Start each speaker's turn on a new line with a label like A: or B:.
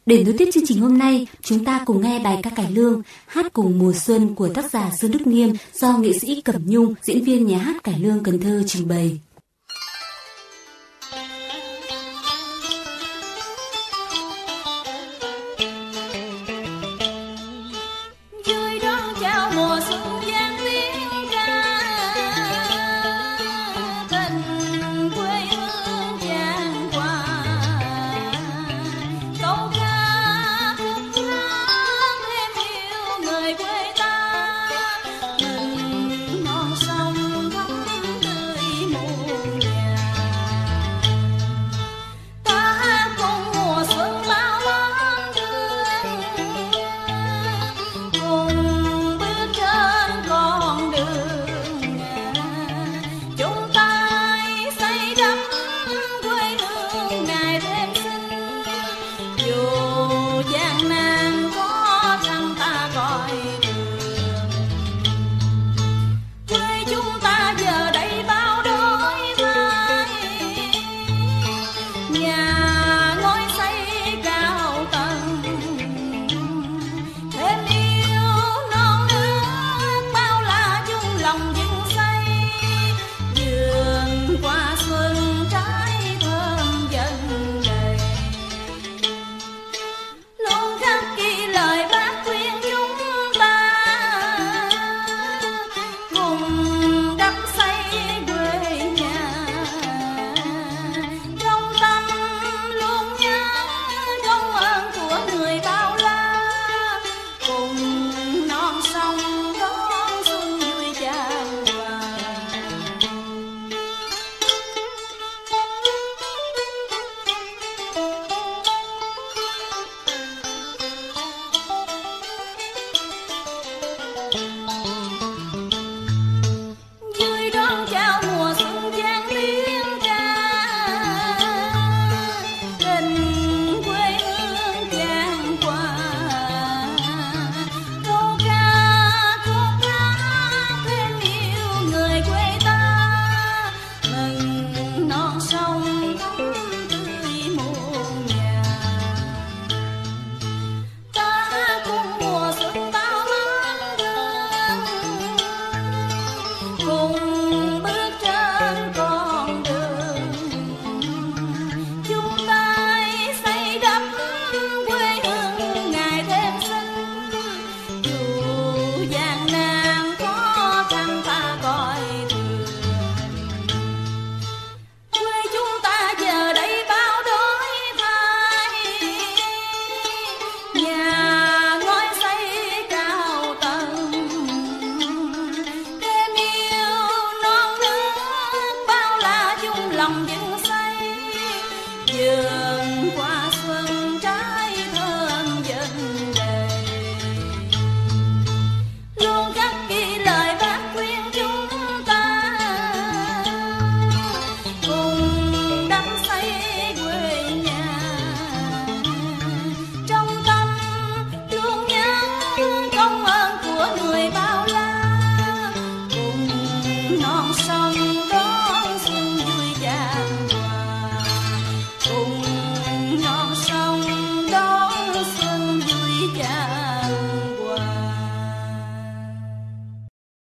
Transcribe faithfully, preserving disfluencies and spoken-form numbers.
A: Để nối tiếp chương trình hôm nay, chúng ta cùng nghe bài ca cải lương Hát cùng mùa xuân của tác giả Sơn Đức Nghiêm do nghệ sĩ Cẩm Nhung, diễn viên nhà hát cải lương Cần Thơ trình bày.